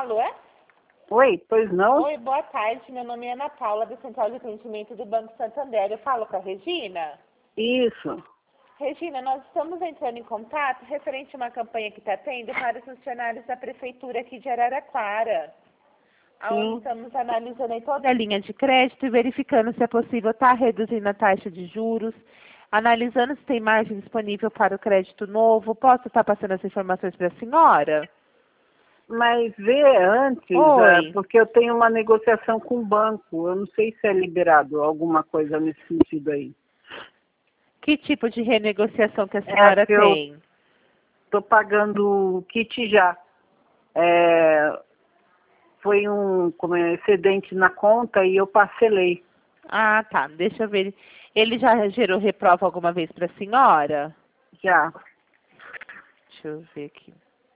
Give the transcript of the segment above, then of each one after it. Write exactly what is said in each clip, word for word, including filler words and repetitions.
Alô, é? Oi, pois não? Oi, boa tarde. Meu nome é Ana Paula, da Central de Atendimento do Banco Santander. Eu falo com a Regina? Isso. Regina, nós estamos entrando em contato referente a uma campanha que está tendo para os funcionários da Prefeitura aqui de Araraquara. Onde Sim. estamos analisando aí toda a linha de crédito e verificando se é possível estar reduzindo a taxa de juros, analisando se tem margem disponível para o crédito novo. Posso estar passando essas informações para a senhora? Mas vê antes, Oi. é, porque eu tenho uma negociação com o banco. Eu não sei se é liberado alguma coisa nesse sentido aí. Que tipo de renegociação que a É senhora que eu tem? estou pagando o kit já. É, foi um como é, excedente na conta e eu parcelei. Ah, tá. Deixa eu ver. Ele já gerou reprova alguma vez para a senhora? Já. Deixa eu ver aqui.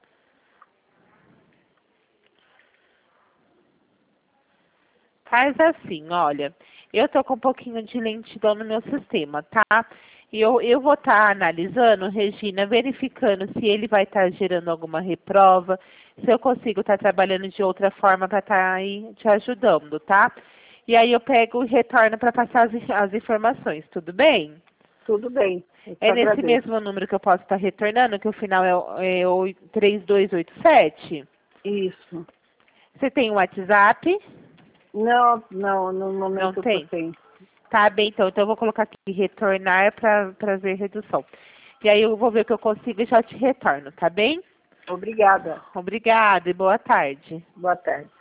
Faz assim, olha, eu tô com um pouquinho de lentidão no meu sistema, tá? E eu, eu vou estar analisando, Regina, verificando se ele vai estar gerando alguma reprova, se eu consigo estar trabalhando de outra forma para estar aí te ajudando, tá? E aí eu pego e retorno para passar as, as informações, tudo bem? Tudo bem. Eu te É nesse agradeço. mesmo número que eu posso estar retornando, que o final é, o- é o três dois oito sete? Isso. Você tem o WhatsApp? Não, não, no Não momento eu tô tem? sem. Tá bem, então. Então eu vou colocar aqui retornar para ver redução. E aí eu vou ver o que eu consigo e já te retorno, tá bem? Obrigada. Obrigada e boa tarde. Boa tarde.